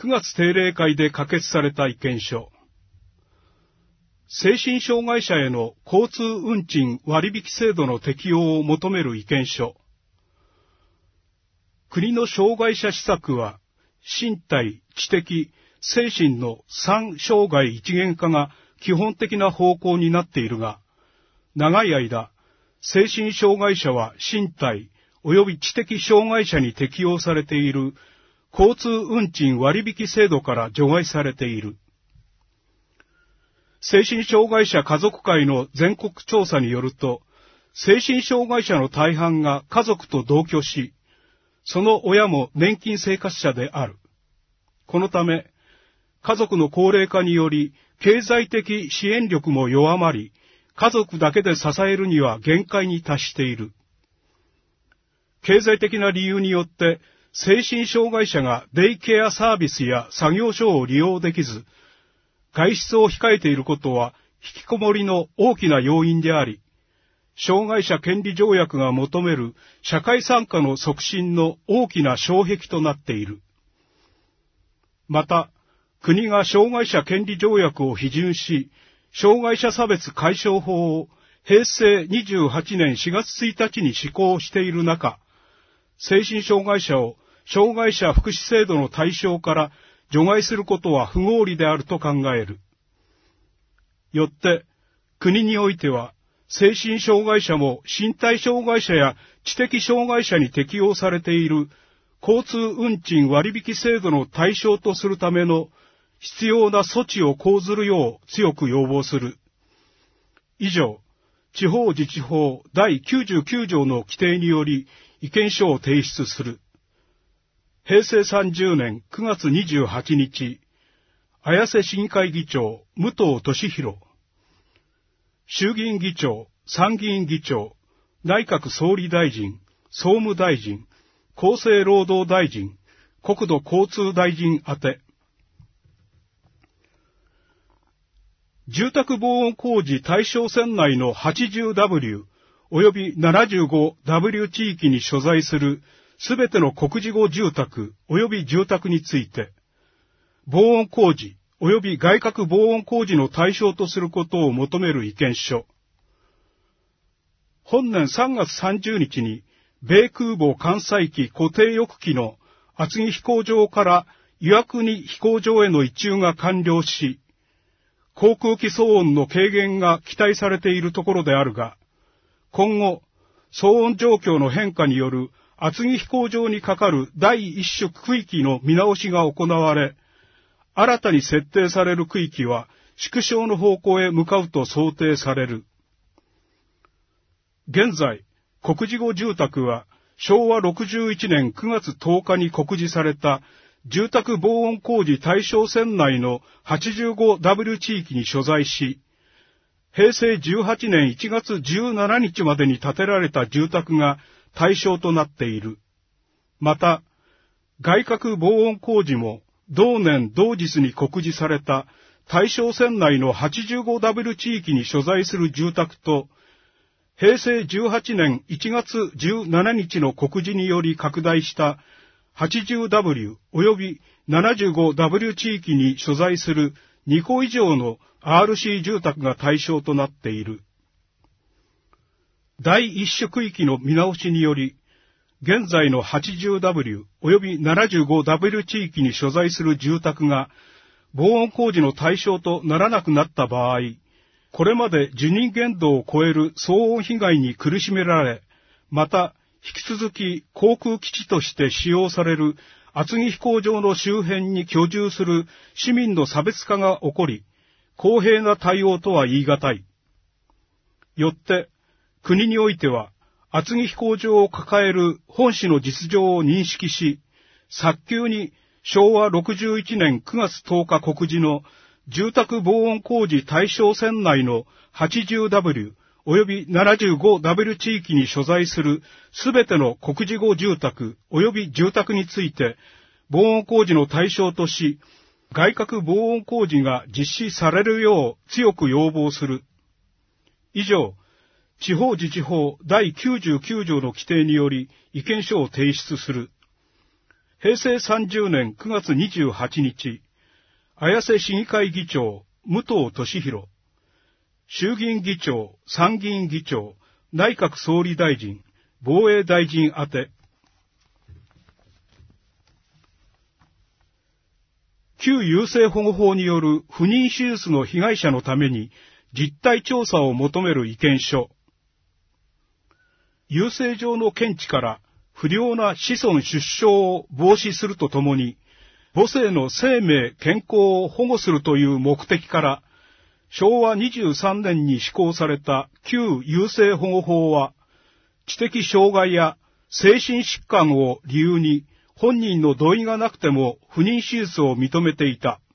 9月定例会で可決された意見書。精神障害者への交通運賃割引制度の適用を求める意見書。国の障害者施策は、身体、知的、精神の3障害一元化が基本的な方向になっているが、長い間、精神障害者は身体及び知的障害者に適用されている交通運賃割引制度から除外されている。精神障害者家族会の全国調査によると、精神障害者の大半が家族と同居し、その親も年金生活者である。このため、家族の高齢化により、経済的支援力も弱まり、家族だけで支えるには限界に達している。経済的な理由によって、精神障害者がデイケアサービスや作業所を利用できず、外出を控えていることは引きこもりの大きな要因であり、障害者権利条約が求める社会参加の促進の大きな障壁となっている。また、国が障害者権利条約を批准し、障害者差別解消法を平成28年4月1日に施行している中、精神障害者を障害者福祉制度の対象から除外することは不合理であると考える。よって、国においては、精神障害者も身体障害者や知的障害者に適用されている交通運賃割引制度の対象とするための必要な措置を講ずるよう強く要望する。以上、地方自治法第99条の規定により意見書を提出する。平成30年9月28日、綾瀬市議会議長、武藤俊弘、衆議院議長、参議院議長、内閣総理大臣、総務大臣、厚生労働大臣、国土交通大臣宛て。住宅防音工事対象線内の 80W 及び 75W 地域に所在するすべての国事後住宅及び住宅について、防音工事及び外郭防音工事の対象とすることを求める意見書。本年3月30日に、米空母艦載機固定翼機の厚木飛行場から岩国飛行場への移駐が完了し、航空機騒音の軽減が期待されているところであるが、今後、騒音状況の変化による厚木飛行場にかかる第一種区域の見直しが行われ、新たに設定される区域は縮小の方向へ向かうと想定される。現在、国事後住宅は昭和61年9月10日に告示された住宅防音工事対象線内の 85W 地域に所在し、平成18年1月17日までに建てられた住宅が対象となっている。また、外郭防音工事も同年同日に告示された対象線内の 85W 地域に所在する住宅と、平成18年1月17日の告示により拡大した 80W 及び 75W 地域に所在する2戸以上の RC 住宅が対象となっている。第一種区域の見直しにより、現在の 80W 及び 75W 地域に所在する住宅が防音工事の対象とならなくなった場合、これまで受任限度を超える騒音被害に苦しめられ、また引き続き航空基地として使用される厚木飛行場の周辺に居住する市民の差別化が起こり、公平な対応とは言い難い。よって、国においては、厚木飛行場を抱える本市の実情を認識し、早急に昭和61年9月10日告示の住宅防音工事対象線内の 80W 及び 75W 地域に所在するすべての国事後住宅及び住宅について防音工事の対象とし、外郭防音工事が実施されるよう強く要望する。以上、地方自治法第99条の規定により意見書を提出する。 平成30年9月28日、綾瀬市議会議長、武藤俊弘、衆議院議長、参議院議長、内閣総理大臣、防衛大臣宛て、旧優生保護法による不妊手術の被害者のために実態調査を求める意見書。優生上の見地から不良な子孫出生を防止するとともに、母性の生命健康を保護するという目的から、昭和23年に施行された旧優生保護法は、知的障害や精神疾患を理由に本人の同意がなくても不妊手術を認めていた。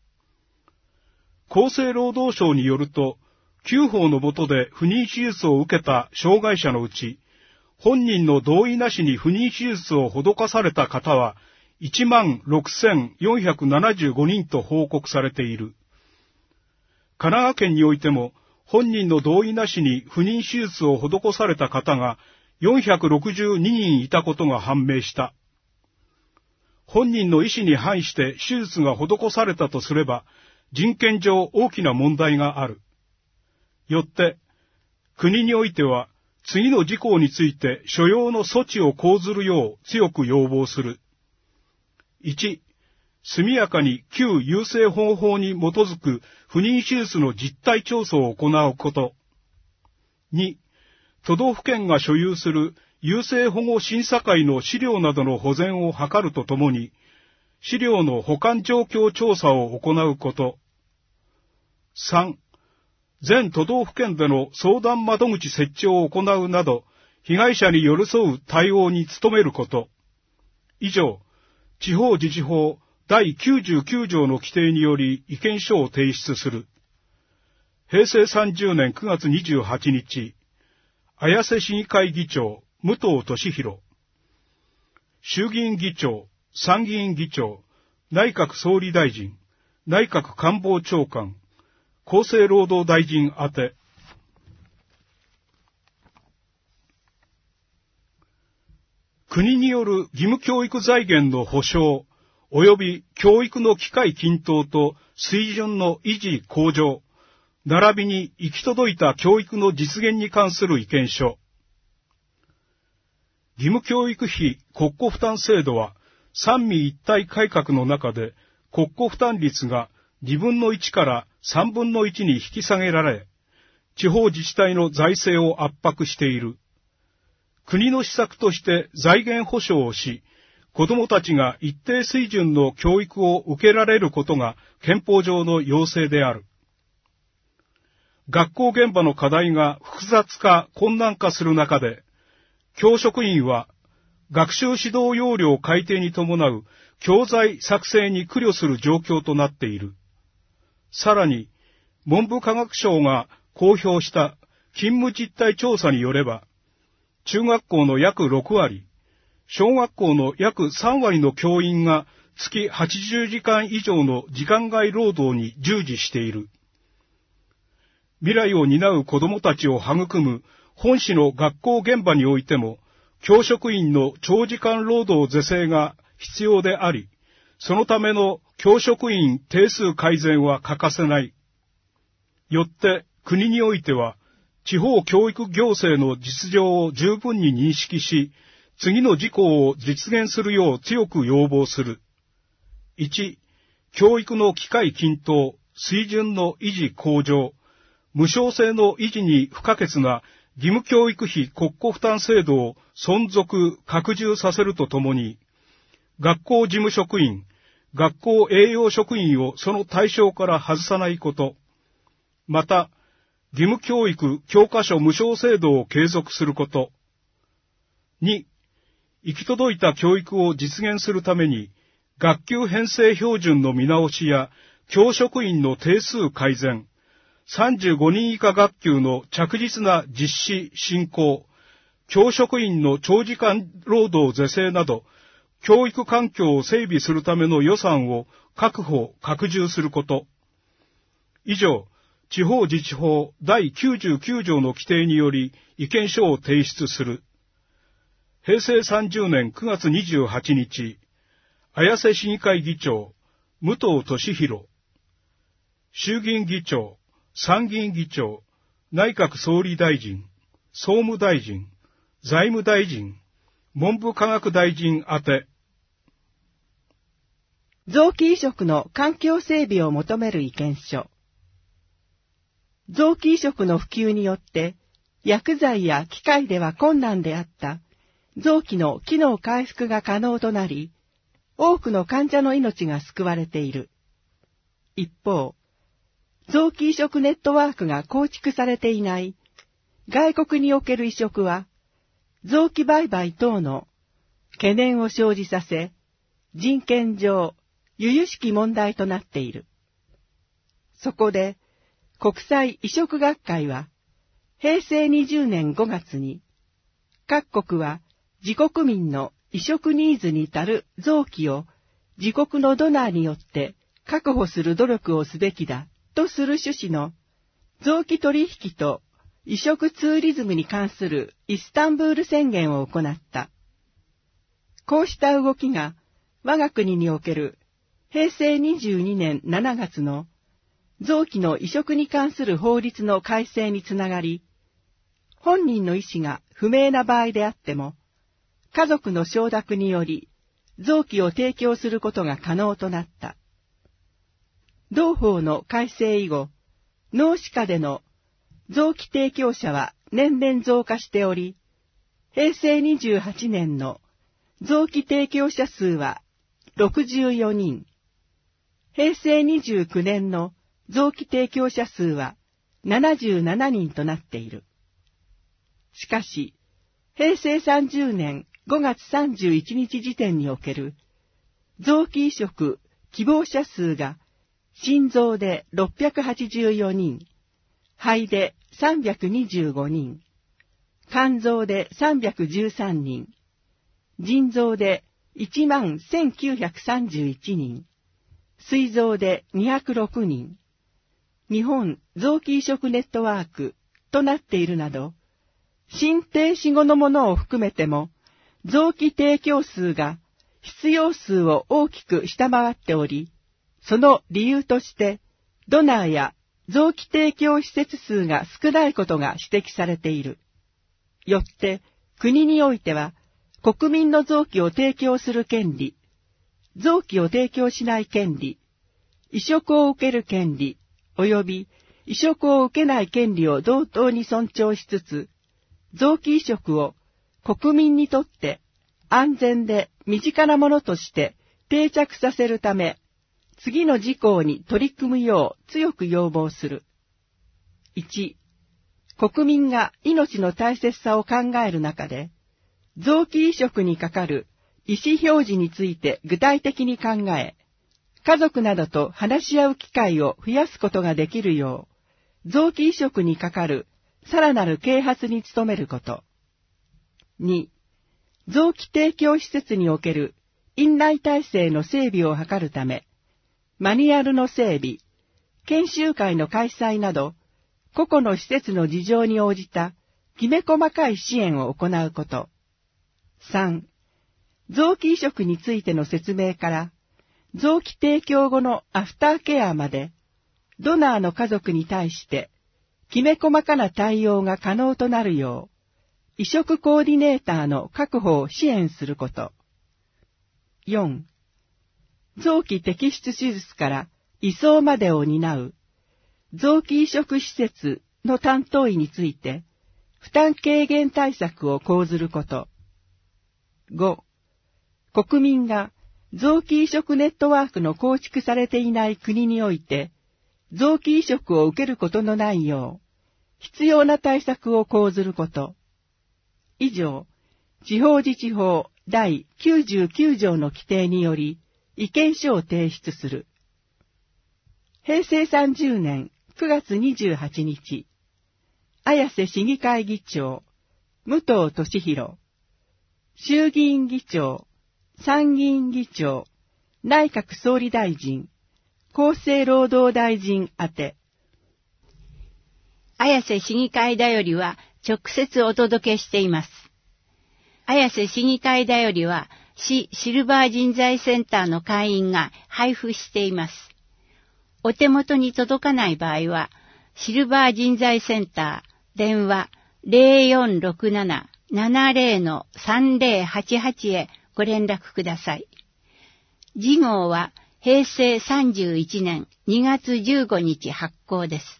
厚生労働省によると、旧法の下で不妊手術を受けた障害者のうち、本人の同意なしに不妊手術を施された方は 16,475 人と報告されている。神奈川県においても、本人の同意なしに不妊手術を施された方が462人いたことが判明した。本人の意思に反して手術が施されたとすれば、人権上大きな問題がある。よって、国においては、次の事項について所要の措置を講ずるよう強く要望する。1、速やかに旧優生保護法に基づく不妊手術の実態調査を行うこと。2、都道府県が所有する優生保護審査会の資料などの保全を図るとともに、資料の保管状況調査を行うこと。3、全都道府県での相談窓口設置を行うなど、被害者に寄り添う対応に努めること。以上、地方自治法第99条の規定により意見書を提出する。平成30年9月28日、綾瀬市議会議長、武藤俊弘、衆議院議長、参議院議長、内閣総理大臣、内閣官房長官、厚生労働大臣宛て、国による義務教育財源の保障、及び教育の機会均等と水準の維持向上、並びに行き届いた教育の実現に関する意見書。義務教育費国庫負担制度は、三位一体改革の中で国庫負担率が2分の1から3分の1に引き下げられ、地方自治体の財政を圧迫している。国の施策として財源保障をし、子どもたちが一定水準の教育を受けられることが憲法上の要請である。学校現場の課題が複雑化、困難化する中で、教職員は学習指導要領改定に伴う教材作成に苦慮する状況となっている。さらに、文部科学省が公表した勤務実態調査によれば、中学校の約6割、小学校の約3割の教員が月80時間以上の時間外労働に従事している。未来を担う子どもたちを育む本市の学校現場においても、教職員の長時間労働是正が必要であり、そのための教職員定数改善は欠かせない。よって国においては、地方教育行政の実情を十分に認識し、次の事項を実現するよう強く要望する。1、教育の機会均等、水準の維持向上、無償性の維持に不可欠な義務教育費国庫負担制度を存続、拡充させるとともに、学校事務職員、学校栄養職員をその対象から外さないこと、また、義務教育教科書無償制度を継続すること、2、行き届いた教育を実現するために、学級編成標準の見直しや、教職員の定数改善、35人以下学級の着実な実施進行、教職員の長時間労働是正など、教育環境を整備するための予算を確保、拡充すること。以上、地方自治法第99条の規定により意見書を提出する。平成30年9月28日、 綾瀬市議会議長、武藤俊弘、衆議院議長、参議院議長、内閣総理大臣、総務大臣、財務大臣、文部科学大臣宛て。 臓器移植の環境整備を求める意見書。臓器移植の普及によって、薬剤や機械では困難であった臓器の機能回復が可能となり、多くの患者の命が救われている。一方、臓器移植ネットワークが構築されていない外国における移植は、臓器売買等の懸念を生じさせ、人権上、由々しき問題となっている。そこで、国際移植学会は、平成20年5月に、各国は自国民の移植ニーズに足る臓器を自国のドナーによって確保する努力をすべきだとする趣旨の臓器取引と移植ツーリズムに関するイスタンブール宣言を行った。こうした動きが我が国における平成22年7月の臓器の移植に関する法律の改正につながり、本人の意思が不明な場合であっても、家族の承諾により臓器を提供することが可能となった。同法の改正以後、脳歯科での臓器提供者は年々増加しており、平成28年の臓器提供者数は64人、平成29年の臓器提供者数は77人となっている。しかし、平成30年5月31日時点における臓器移植希望者数が心臓で684人、肺で325人、肝臓で313人、腎臓で11,931人、膵臓で206人、日本臓器移植ネットワークとなっているなど、心停止後のものを含めても、臓器提供数が必要数を大きく下回っており、その理由として、ドナーや臓器提供施設数が少ないことが指摘されている。よって、国においては、国民の臓器を提供する権利、臓器を提供しない権利、移植を受ける権利、及び移植を受けない権利を同等に尊重しつつ、臓器移植を国民にとって安全で身近なものとして定着させるため、次の事項に取り組むよう強く要望する。1、国民が命の大切さを考える中で、臓器移植にかかる意思表示について具体的に考え、家族などと話し合う機会を増やすことができるよう、臓器移植にかかるさらなる啓発に努めること。2、臓器提供施設における院内体制の整備を図るため、マニュアルの整備、研修会の開催など、個々の施設の事情に応じたきめ細かい支援を行うこと。3、臓器移植についての説明から、臓器提供後のアフターケアまで、ドナーの家族に対して、きめ細かな対応が可能となるよう、移植コーディネーターの確保を支援すること。4、臓器摘出手術から移送までを担う、臓器移植施設の担当医について、負担軽減対策を講ずること。5、国民が臓器移植ネットワークの構築されていない国において、臓器移植を受けることのないよう、必要な対策を講ずること。以上、地方自治法第99条の規定により、意見書を提出する。平成30年9月28日、綾瀬市議会議長、武藤俊弘、衆議院議長、参議院議長、内閣総理大臣、厚生労働大臣宛て。 綾瀬市議会だよりは直接お届けしています。綾瀬市議会だよりは市シルバー人材センターの会員が配布しています。お手元に届かない場合は、シルバー人材センター、電話 0467-70-3088 へご連絡ください。次号は平成31年2月15日発行です。